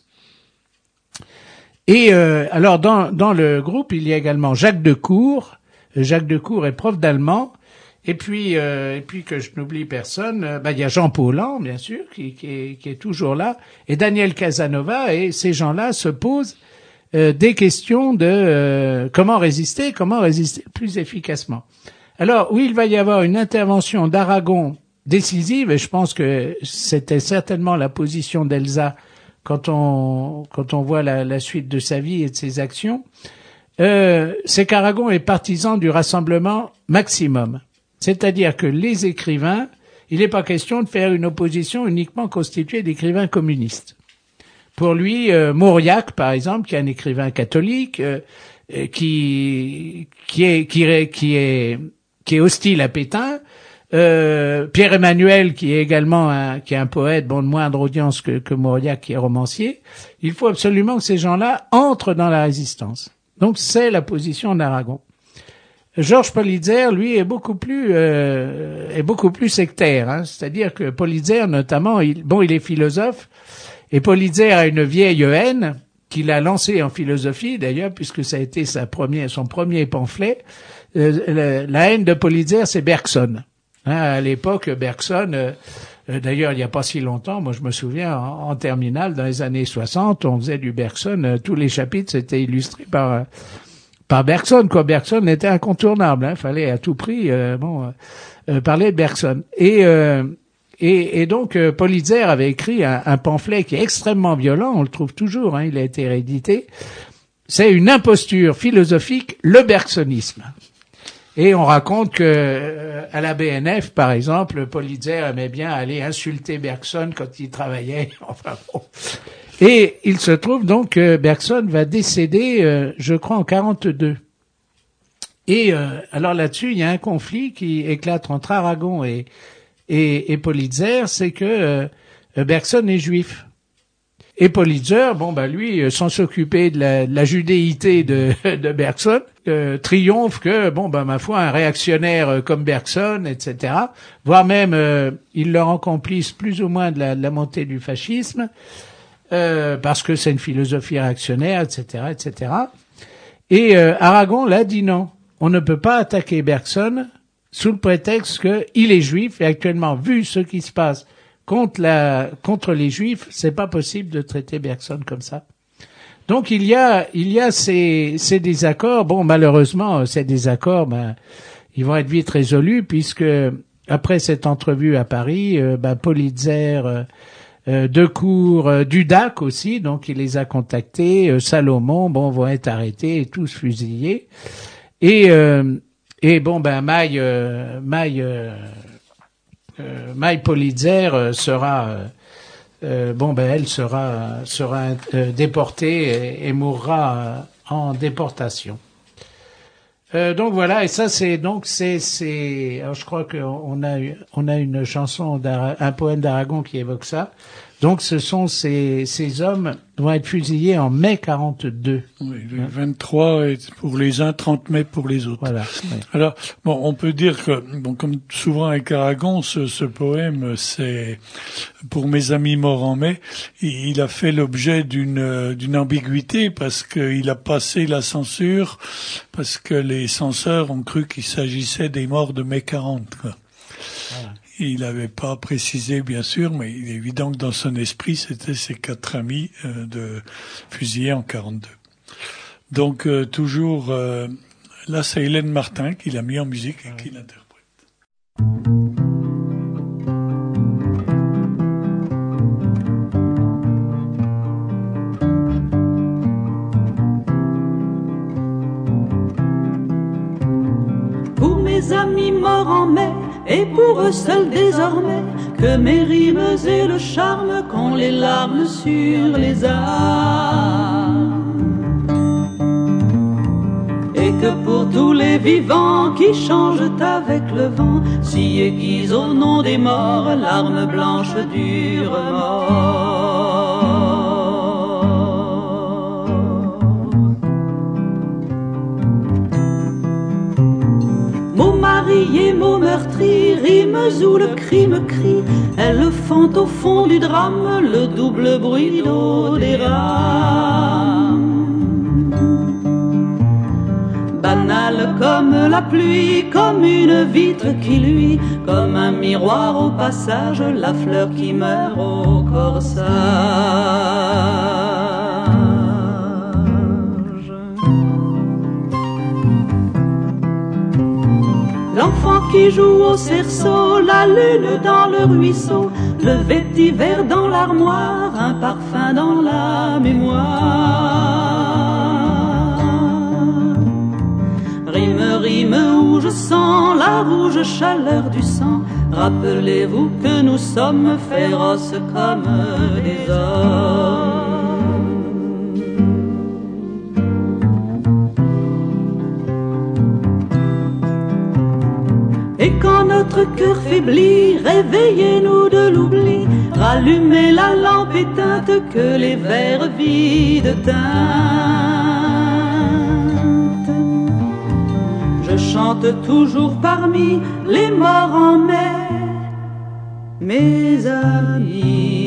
Et euh, alors dans dans le groupe, il y a également Jacques Decour. Jacques Decour est prof d'allemand. Et puis euh, et puis que je n'oublie personne, euh, bah il y a Jean Paulhan bien sûr qui qui est qui est toujours là, et Daniel Casanova, et ces gens-là se posent euh, des questions de euh, comment résister, comment résister plus efficacement. Alors oui, il va y avoir une intervention d'Aragon décisive, et je pense que c'était certainement la position d'Elsa quand on quand on voit la, la suite de sa vie et de ses actions, euh, c'est qu'Aragon est partisan du rassemblement maximum. C'est-à-dire que les écrivains, il n'est pas question de faire une opposition uniquement constituée d'écrivains communistes. Pour lui, euh, Mauriac, par exemple, qui est un écrivain catholique, euh, qui qui est qui est qui est qui est hostile à Pétain, Euh, Pierre Emmanuel, qui est également un, qui est un poète, bon, de moindre audience que, que Mauriac, qui est romancier, il faut absolument que ces gens-là entrent dans la résistance. Donc, c'est la position d'Aragon. Georges Politzer, lui, est beaucoup plus, euh, est beaucoup plus sectaire, hein. C'est-à-dire que Politzer, notamment, il, bon, il est philosophe, et Politzer a une vieille haine qu'il a lancée en philosophie, d'ailleurs, puisque ça a été sa première, son premier pamphlet. Euh, la, la haine de Politzer, c'est Bergson. Hein, à l'époque, Bergson, euh, euh, d'ailleurs, il n'y a pas si longtemps, moi je me souviens, en, en terminale, dans les années soixante, on faisait du Bergson, euh, tous les chapitres étaient illustrés par euh, par Bergson, quoi. Bergson était incontournable, hein, fallait à tout prix euh, bon euh, parler de Bergson. Et euh, et, et donc euh, Politzer avait écrit un, un pamphlet qui est extrêmement violent, on le trouve toujours, hein, il a été réédité. C'est une imposture philosophique, le bergsonisme. Et on raconte que euh, à la B N F, par exemple, Politzer aimait bien aller insulter Bergson quand il travaillait. Enfin bon. Et il se trouve donc que Bergson va décéder, euh, je crois, en quarante-deux. Et euh, alors là-dessus, il y a un conflit qui éclate entre Aragon et et, et Politzer, c'est que euh, Bergson est juif. Et Politzer, bon bah lui, sans s'occuper de la, de la judéité de, de Bergson, euh, triomphe que bon bah ma foi un réactionnaire comme Bergson, et cetera. Voire même euh, il leur en complice plus ou moins de la, de la montée du fascisme, euh, parce que c'est une philosophie réactionnaire, et cetera, et cetera. Et euh, Aragon là dit non, on ne peut pas attaquer Bergson sous le prétexte qu'il est juif, et actuellement vu ce qui se passe contre la contre les juifs, c'est pas possible de traiter Bergson comme ça. Donc il y a il y a ces ces désaccords. Bon, malheureusement, ces désaccords, ben ils vont être vite résolus puisque après cette entrevue à Paris, euh, ben Politzer, euh, euh, Decour, euh, Dudac aussi, donc il les a contactés, euh, Salomon, bon, vont être arrêtés et tous fusillés. Et euh, et bon ben Maille euh, Maille euh, euh, Maille Politzer euh, sera euh, euh, bon ben elle sera sera euh, déportée et, et mourra euh, en déportation. Euh, donc voilà, et ça c'est donc c'est c'est alors je crois qu'on a on a une chanson d'Ara, un poème d'Aragon qui évoque ça. Donc ce sont ces ces hommes vont être fusillés en mai quarante-deux. Oui, le vingt-trois et pour les uns, trente mai pour les autres. Voilà. Oui. Alors bon, on peut dire que bon, comme souvent avec Aragon, ce, ce poème, c'est pour mes amis morts en mai. Il a fait l'objet d'une d'une ambiguïté parce qu'il a passé la censure parce que les censeurs ont cru qu'il s'agissait des morts de mai quarante. Quoi. Voilà. Il n'avait pas précisé, bien sûr, mais il est évident que dans son esprit, c'était ses quatre amis euh, de fusillés en quarante-deux. Donc, euh, toujours, euh, là, c'est Hélène Martin qui l'a mis en musique et qui l'interprète. Pour mes amis morts en mai, et pour eux seuls désormais, que mes rimes aient le charme qu'ont les larmes sur les âmes. Et que pour tous les vivants qui changent avec le vent, s'y aiguisent au nom des morts l'arme blanche du remords. Mots mariés, mots meurtris, rimes où le crime crie, elles font au fond du drame le double bruit d'eau des rames. Banal comme la pluie, comme une vitre qui luit, comme un miroir au passage, la fleur qui meurt au corsage. L'enfant qui joue au cerceau, la lune dans le ruisseau, le vétiver dans l'armoire, un parfum dans la mémoire. Rime, rime où je sens la rouge chaleur du sang. Rappelez-vous que nous sommes féroces comme des hommes. Et quand notre cœur faiblit, réveillez-nous de l'oubli, rallumez la lampe éteinte que les verres vides teintent. Je chante toujours parmi les morts en mai, mes amis.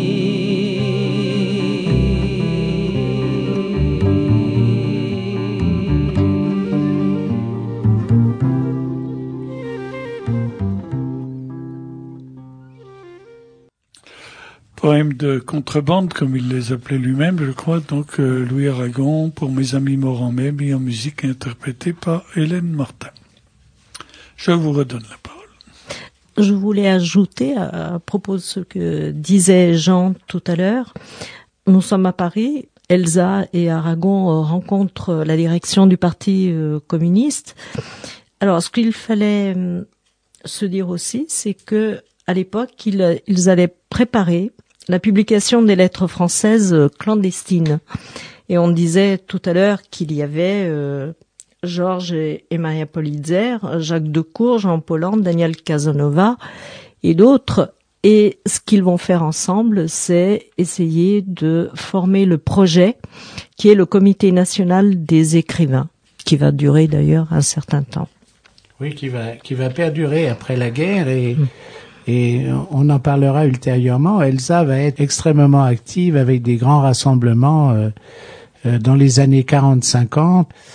Poème de contrebande, comme il les appelait lui-même, je crois, donc euh, Louis Aragon, pour mes amis morts en mai, mis en musique et interprété par Hélène Martin. Je vous redonne la parole. Je voulais ajouter à, à propos de ce que disait Jean tout à l'heure. Nous sommes à Paris. Elsa et Aragon euh, rencontrent la direction du Parti euh, communiste. Alors, ce qu'il fallait euh, se dire aussi, c'est que à l'époque, ils, ils allaient préparer la publication des lettres françaises clandestines. Et on disait tout à l'heure qu'il y avait euh, Georges et, et Maria Politzer, Jacques Decour, Jean Paulhan, Daniel Casanova et d'autres. Et ce qu'ils vont faire ensemble, c'est essayer de former le projet qui est le Comité national des écrivains, qui va durer d'ailleurs un certain temps. Oui, qui va qui va perdurer après la guerre et mmh. Et on en parlera ultérieurement. Elsa va être extrêmement active avec des grands rassemblements euh, euh, dans les années quarante cinquante.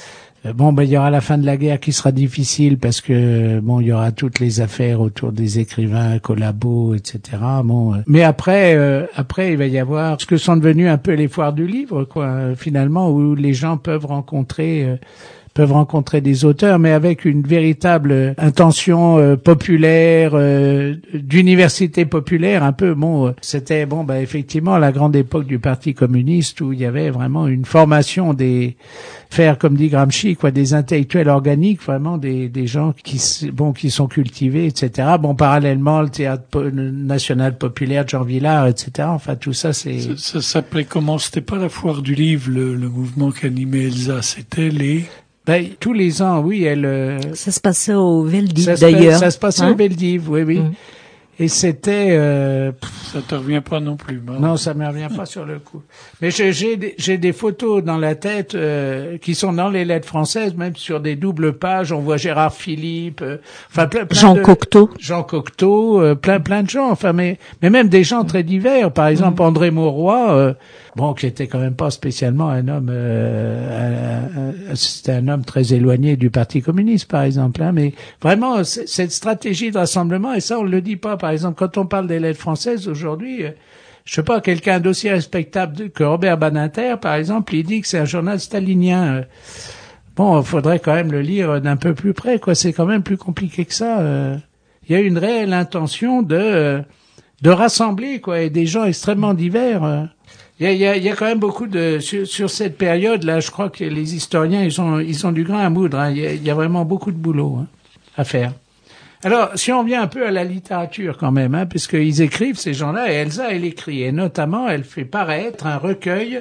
Bon, ben il y aura la fin de la guerre qui sera difficile parce que bon, il y aura toutes les affaires autour des écrivains, collabos, et cetera. Bon, euh, mais après, euh, après il va y avoir ce que sont devenus un peu les foires du livre, quoi. Finalement, où les gens peuvent rencontrer. Euh, peuvent rencontrer des auteurs, mais avec une véritable intention euh, populaire, euh, d'université populaire, un peu. Bon, euh, c'était bon, bah effectivement la grande époque du Parti communiste où il y avait vraiment une formation des, faire comme dit Gramsci, quoi, des intellectuels organiques, vraiment des des gens qui bon qui sont cultivés, et cetera. Bon, parallèlement le théâtre po- national populaire de Jean Vilar, et cetera. Enfin tout ça, c'est. Ça, ça s'appelait comment? C'était pas la foire du livre, le, le mouvement qu'animait Elsa, c'était les. Ben, tous les ans, oui, elle. Euh, Ça se passait au Veldiv ça se d'ailleurs. Ça se passait hein au Veldiv, oui, oui. Mm. Et c'était. Euh, Ça te revient pas non plus, Marc. non, ça me revient pas sur le coup. Mais j'ai j'ai des, j'ai des photos dans la tête euh, qui sont dans les lettres françaises, même sur des doubles pages. On voit Gérard Philippe, euh, enfin plein, plein Jean de, Cocteau. Jean Cocteau, euh, plein plein de gens. Enfin, mais mais même des gens très divers. Par exemple, André Mauroy, euh, bon, qui était quand même pas spécialement un homme. Euh, un, un, c'était un homme très éloigné du Parti communiste, par exemple. Hein, mais vraiment, c- cette stratégie de rassemblement, et ça on le dit pas. Par exemple, quand on parle des lettres françaises aujourd'hui. Euh, Je sais pas, quelqu'un d'aussi respectable que Robert Badinter, par exemple, il dit que c'est un journal stalinien. Bon, il faudrait quand même le lire d'un peu plus près, quoi. C'est quand même plus compliqué que ça. Il y a une réelle intention de de rassembler, quoi, et des gens extrêmement divers. Il y a, il y a, il y a quand même beaucoup de sur, sur cette période-là. Je crois que les historiens, ils ont ils ont du grain à moudre. Hein. Il y a, il y a vraiment beaucoup de boulot hein, à faire. Alors, si on vient un peu à la littérature quand même, hein, puisqu'ils écrivent ces gens-là, et Elsa, elle écrit, et notamment, elle fait paraître un recueil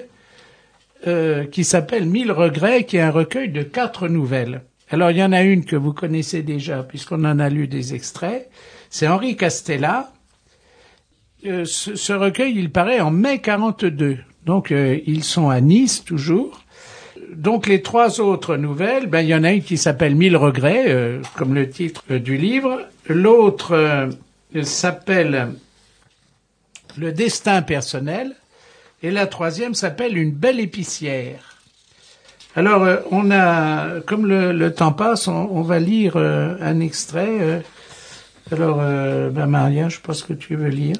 euh, qui s'appelle Mille regrets, qui est un recueil de quatre nouvelles. Alors, il y en a une que vous connaissez déjà, puisqu'on en a lu des extraits, c'est Henri Castella. Euh, ce, ce recueil, il paraît en mai quarante-deux, donc euh, ils sont à Nice, toujours. Donc les trois autres nouvelles, ben il y en a une qui s'appelle Mille regrets, euh, comme le titre euh, du livre. L'autre euh, s'appelle Le destin personnel, et la troisième s'appelle Une belle épicière. Alors euh, on a, comme le, le temps passe, on, on va lire euh, un extrait. Euh, alors, euh, ben Maria, je pense que tu veux lire.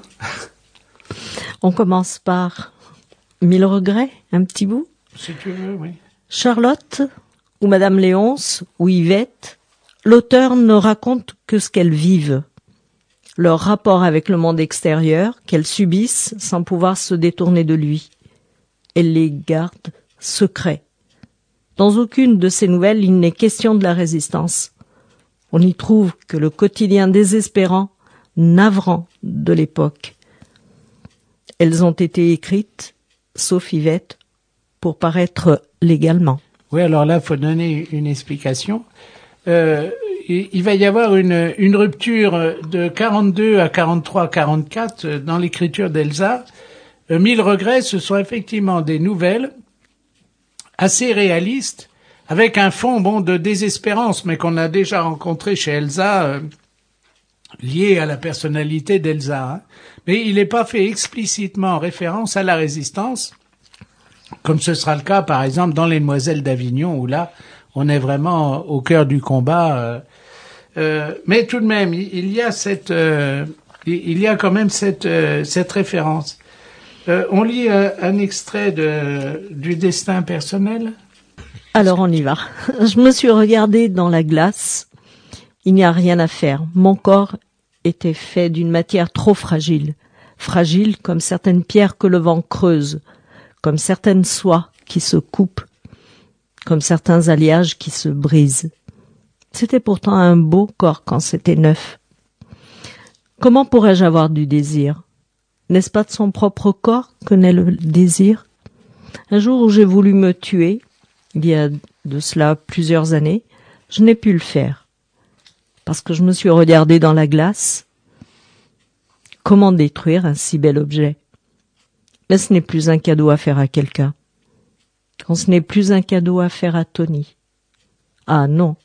On commence par Mille regrets, un petit bout. Si tu veux, oui. Charlotte, ou Madame Léonce, ou Yvette, l'auteur ne raconte que ce qu'elles vivent, leur rapport avec le monde extérieur, qu'elles subissent sans pouvoir se détourner de lui. Elle les garde secrets. Dans aucune de ces nouvelles, il n'est question de la résistance. On y trouve que le quotidien désespérant, navrant de l'époque. Elles ont été écrites, sauf Yvette, pour paraître légalement. Oui, alors là, il faut donner une explication. Euh, il, il va y avoir une, une rupture de quarante-deux à quarante-trois quarante-quatre dans l'écriture d'Elsa. Euh, Mille regrets, ce sont effectivement des nouvelles assez réalistes, avec un fond bon de désespérance, mais qu'on a déjà rencontré chez Elsa, euh, lié à la personnalité d'Elsa. Hein. Mais il n'est pas fait explicitement référence à la résistance, comme ce sera le cas, par exemple, dans Les Demoiselles d'Avignon, où là, on est vraiment au cœur du combat. Euh, euh, mais tout de même, il y a cette, euh, il y a quand même cette, euh, cette référence. Euh, on lit euh, un extrait de, du destin personnel. Alors on y va. Je me suis regardée dans la glace. Il n'y a rien à faire. Mon corps était fait d'une matière trop fragile. Fragile comme certaines pierres que le vent creuse, comme certaines soies qui se coupent, comme certains alliages qui se brisent. C'était pourtant un beau corps quand c'était neuf. Comment pourrais-je avoir du désir ? N'est-ce pas de son propre corps que naît le désir ? Un jour où j'ai voulu me tuer, il y a de cela plusieurs années, je n'ai pu le faire, parce que je me suis regardée dans la glace. Comment détruire un si bel objet ? Mais ce n'est plus un cadeau à faire à quelqu'un. Quand ce n'est plus un cadeau à faire à Tony. Ah non.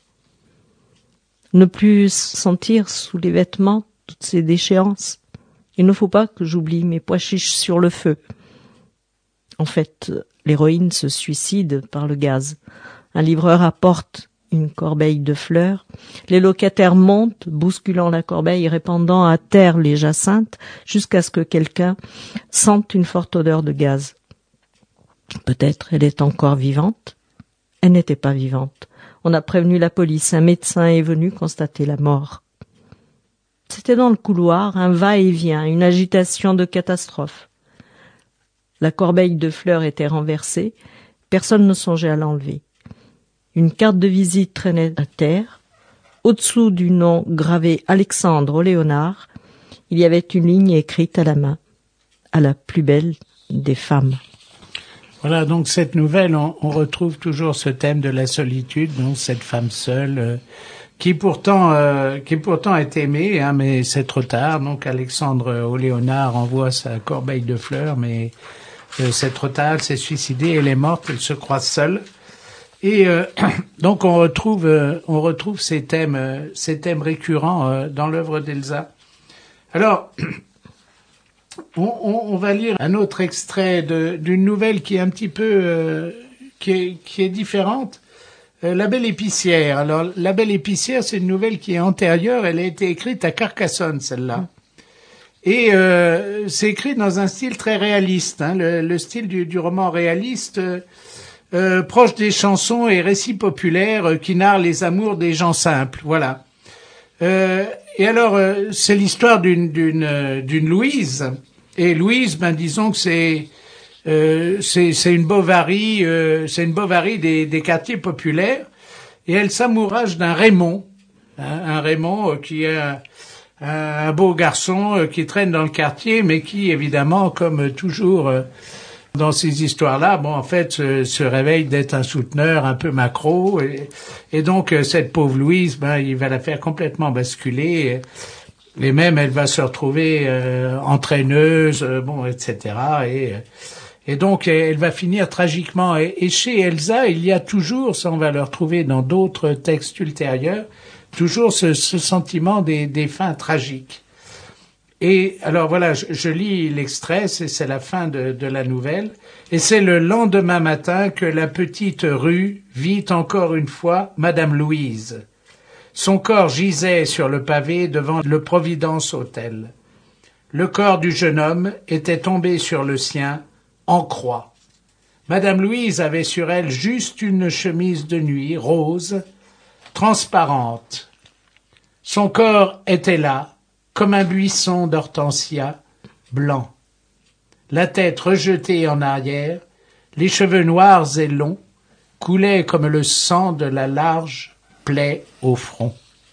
Ne plus sentir sous les vêtements toutes ces déchéances. Il ne faut pas que j'oublie mes pois chiches sur le feu. En fait, l'héroïne se suicide par le gaz. Un livreur apporte une corbeille de fleurs. Les locataires montent, bousculant la corbeille, répandant à terre les jacinthes, jusqu'à ce que quelqu'un sente une forte odeur de gaz. Peut-être elle est encore vivante. Elle n'était pas vivante. On a prévenu la police. Un médecin est venu constater la mort. C'était dans le couloir, un va-et-vient, une agitation de catastrophe. La corbeille de fleurs était renversée. Personne ne songeait à l'enlever. Une carte de visite traînait à terre. Au-dessous du nom gravé Alexandre au Léonard, il y avait une ligne écrite à la main. À la plus belle des femmes. Voilà, donc cette nouvelle, on, on retrouve toujours ce thème de la solitude, donc cette femme seule, euh, qui pourtant euh, qui pourtant est aimée, hein, mais c'est trop tard. Donc Alexandre au Léonard envoie sa corbeille de fleurs, mais euh, c'est trop tard, elle s'est suicidée, elle est morte, elle se croit seule. Et euh, donc on retrouve euh, on retrouve ces thèmes euh, ces thèmes récurrents euh, dans l'œuvre d'Elsa. Alors on, on, on va lire un autre extrait de, d'une nouvelle qui est un petit peu euh, qui est qui est différente. Euh, La Belle Épicière. Alors La Belle Épicière, c'est une nouvelle qui est antérieure. Elle a été écrite à Carcassonne, celle-là. Et euh, c'est écrit dans un style très réaliste, hein, le, le style du, du roman réaliste. Euh, Euh, proche des chansons et récits populaires euh, qui narrent les amours des gens simples, voilà. Euh, et alors, euh, c'est l'histoire d'une d'une euh, d'une Louise. Et Louise, ben disons que c'est euh, c'est c'est une Bovary, euh, c'est une Bovary des des quartiers populaires. Et elle s'amourage d'un Raymond, hein, un Raymond euh, qui est un, un beau garçon euh, qui traîne dans le quartier, mais qui évidemment, comme toujours. Euh, Dans ces histoires-là, bon, en fait, se, se réveille d'être un souteneur un peu macro, et, et donc cette pauvre Louise, ben, il va la faire complètement basculer, et, et même elle va se retrouver euh, entraîneuse, euh, bon, et cetera. Et, et donc elle va finir tragiquement. Et, et chez Elsa, il y a toujours, ça on va le retrouver dans d'autres textes ultérieurs, toujours ce, ce sentiment des, des fins tragiques. Et alors voilà, je, je lis l'extrait, c'est, c'est la fin de, de la nouvelle, et c'est le lendemain matin que la petite rue vit encore une fois Madame Louise. Son corps gisait sur le pavé devant le Providence Hotel. Le corps du jeune homme était tombé sur le sien en croix. Madame Louise avait sur elle juste une chemise de nuit rose, transparente. Son corps était là, comme un buisson d'hortensia blanc. La tête rejetée en arrière, les cheveux noirs et longs coulaient comme le sang de la large plaie au front.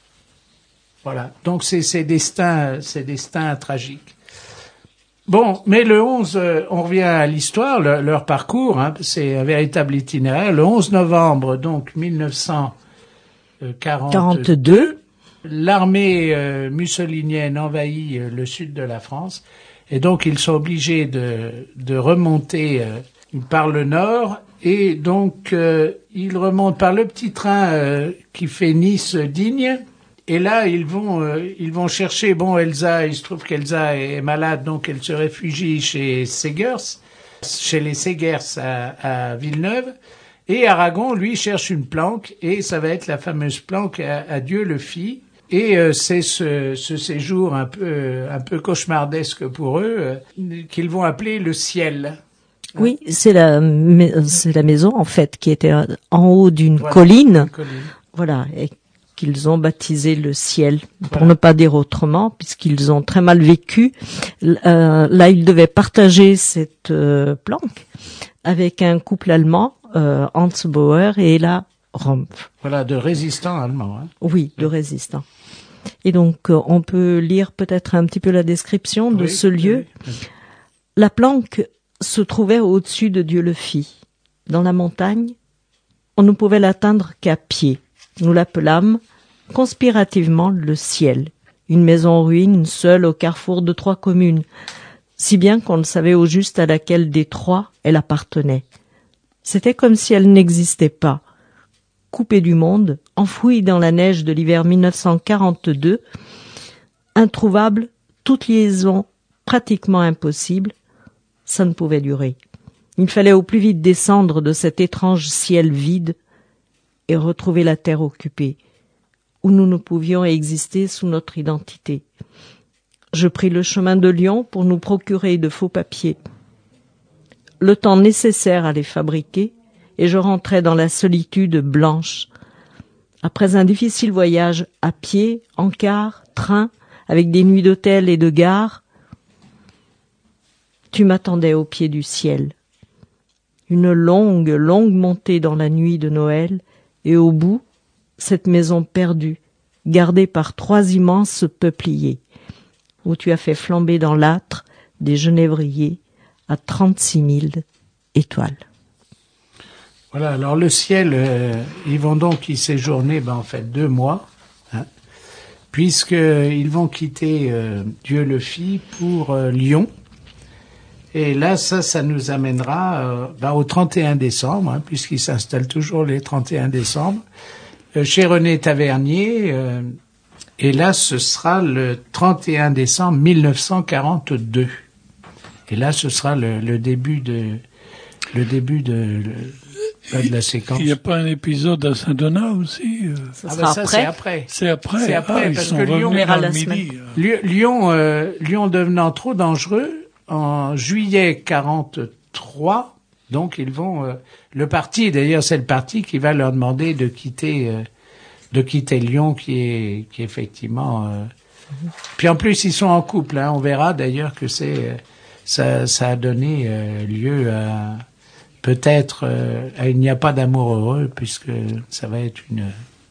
Voilà, donc c'est ces destins, ces destins tragiques. Bon, mais le onze, on revient à l'histoire, le, leur parcours, hein, c'est un véritable itinéraire. Le onze novembre, donc mille neuf cent quarante-deux, l'armée euh, mussolinienne envahit euh, le sud de la France, et donc ils sont obligés de, de remonter euh, par le nord, et donc euh, ils remontent par le petit train euh, qui fait Nice-Digne, et là ils vont euh, ils vont chercher, bon, Elsa, il se trouve qu'Elsa est malade, donc elle se réfugie chez Segers, chez les Segers à, à Villeneuve, et Aragon, lui, cherche une planque, et ça va être la fameuse planque à, à Dieu le fit. Et euh, c'est ce, ce séjour un peu un peu cauchemardesque pour eux euh, qu'ils vont appeler le ciel. Oui, c'est la c'est la maison en fait qui était en haut d'une Voilà, colline, une colline. Voilà, et qu'ils ont baptisé le ciel, pour Voilà. ne pas dire autrement, puisqu'ils ont très mal vécu. Euh, là, ils devaient partager cette euh, planque avec un couple allemand, euh, Hans Bauer et la Rumpf. Voilà, de résistants allemands. Hein. Oui, de résistants. Et donc, euh, on peut lire peut-être un petit peu la description de Oui, ce lieu. oui, oui. La planque se trouvait au-dessus de Dieu le fit. Dans la montagne, on ne pouvait l'atteindre qu'à pied. Nous l'appelâmes conspirativement le ciel. Une maison en ruine, seule au carrefour de trois communes, si bien qu'on ne savait au juste à laquelle des trois elle appartenait. C'était comme si elle n'existait pas. Coupée du monde, enfouie dans la neige de l'hiver mille neuf cent quarante-deux, introuvable, toute liaison pratiquement impossible, ça ne pouvait durer. Il fallait au plus vite descendre de cet étrange ciel vide et retrouver la terre occupée, où nous ne pouvions exister sous notre identité. Je pris le chemin de Lyon pour nous procurer de faux papiers. Le temps nécessaire à les fabriquer, et je rentrais dans la solitude blanche. Après un difficile voyage à pied, en car, train, avec des nuits d'hôtel et de gare, tu m'attendais au pied du ciel. Une longue, longue montée dans la nuit de Noël, et au bout, cette maison perdue, gardée par trois immenses peupliers, où tu as fait flamber dans l'âtre des genévriers à trente-six mille étoiles. Voilà, alors le ciel, euh, ils vont donc y séjourner, ben, en fait, deux mois, hein, puisqu'ils vont quitter euh, Dieu le Fit pour euh, Lyon. Et là, ça, ça nous amènera euh, ben, au trente et un décembre, hein, puisqu'ils s'installent toujours les trente et un décembre, euh, chez René Tavernier. Euh, et là, ce sera le trente et un décembre mille neuf cent quarante-deux. Et là, ce sera le, le début de le début de, le, de la séquence. Il n'y a pas un épisode à Saint-Donat aussi euh... Ça ah sera ben ça, après. c'est après. C'est après. C'est après, ah, parce ils sont que Lyon revenus verra dans la le midi. Lyon, Lyon, euh, Lyon devenant trop dangereux, en juillet quarante-trois, donc ils vont... Euh, le parti, d'ailleurs, c'est le parti qui va leur demander de quitter, euh, de quitter Lyon, qui est, qui est effectivement... Euh, puis en plus, ils sont en couple, hein, on verra d'ailleurs que c'est... Euh, ça, ça a donné euh, lieu à... peut-être euh, à il n'y a pas d'amour heureux, puisque ça va être une,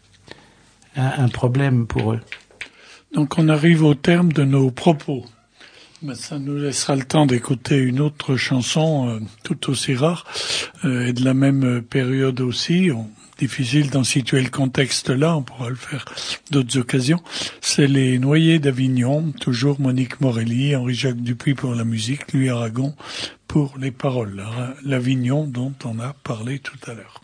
un, un problème pour eux. Donc on arrive au terme de nos propos. Mais ça nous laissera le temps d'écouter une autre chanson euh, tout aussi rare euh, et de la même période aussi. On, difficile d'en situer le contexte là, on pourra le faire d'autres occasions. C'est Les Noyés d'Avignon, toujours Monique Morelli, Henri-Jacques Dupuis pour la musique, Louis Aragon pour les paroles. L'Avignon dont on a parlé tout à l'heure.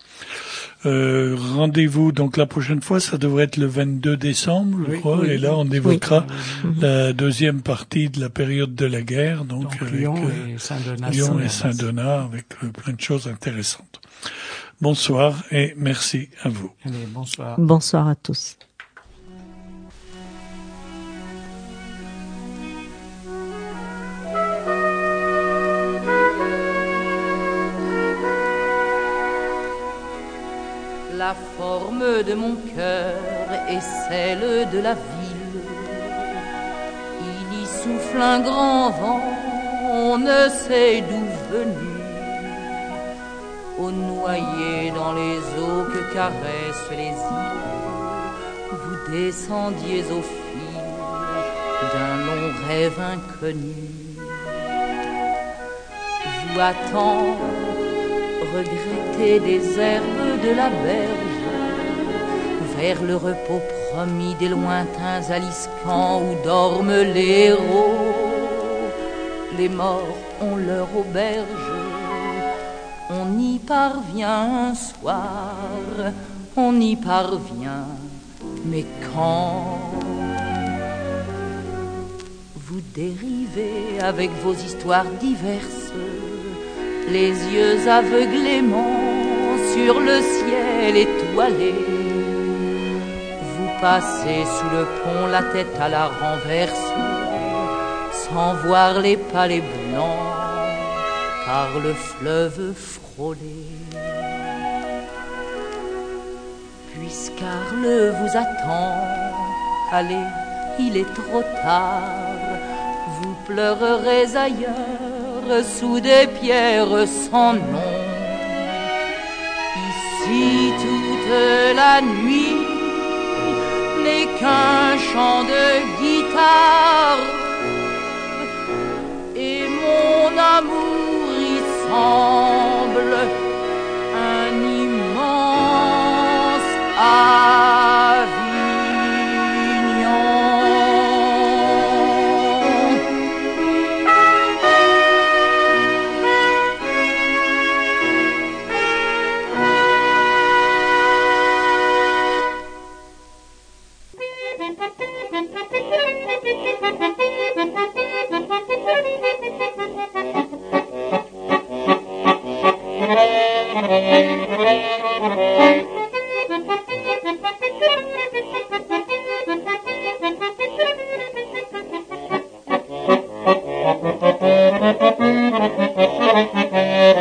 Euh, rendez-vous donc la prochaine fois, ça devrait être le vingt-deux décembre, je oui, crois, oui, et là on oui. évoquera oui. la deuxième partie de la période de la guerre, donc, donc avec Lyon euh, et Saint-Donat. Lyon et Saint-Donat, avec euh, plein de choses intéressantes. Bonsoir et merci à vous. Allez, bonsoir. Bonsoir à tous. La forme de mon cœur est celle de la ville. Il y souffle un grand vent, on ne sait d'où venu. Au noyé dans les eaux que caressent les îles, vous descendiez au fil d'un long rêve inconnu. Vous attend, regrettez des herbes de la berge, vers le repos promis des lointains aliscans où dorment les héros. Les morts ont leur auberge. On y parvient un soir, on y parvient, mais quand vous dérivez avec vos histoires diverses, les yeux aveuglément sur le ciel étoilé, vous passez sous le pont la tête à la renverse, sans voir les palais blancs par le fleuve frôlé. Puisqu'Arles vous attend, allez, il est trop tard, vous pleurerez ailleurs sous des pierres sans nom. Ici toute la nuit n'est qu'un chant de guitare, et mon amour y semble un immense Avignon. Thank you.